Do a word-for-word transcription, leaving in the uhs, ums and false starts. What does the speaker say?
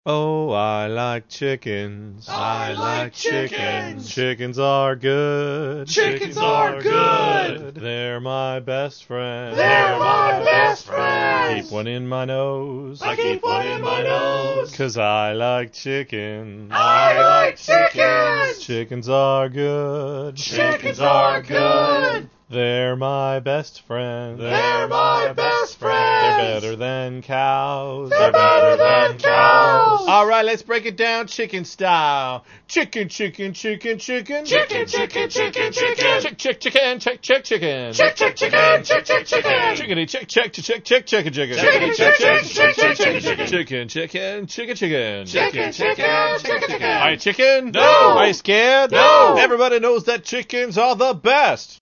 Oh, I like chickens. I like chickens. Chickens are good. Chickens are good. They're my best friend. They're my best friends. Keep one in my nose. I keep one in my nose. 'Cause I like chickens. I like chickens. Chickens are good. Chickens are good. They're my best friend. They're my best They're friends. better than cows. They're better than cows. All right, let's break it down chicken style. Chicken, chicken, chicken, chicken. Chicken, chicken, chicken, chicken. Chick, chick, chicken, chick, chick, chicken. Chick, chick, chicken, chick, chick, chicken. Chickity, chick, chick, chick, chick, chicken, chicken. Chickity, chick, chick, chick, chick, chicken, chicken. Chicken, chicken, chicken, chicken. Chicken, chicken, chicken, chicken. Are you chicken? No. Are you scared? No. Everybody knows that chickens are the best.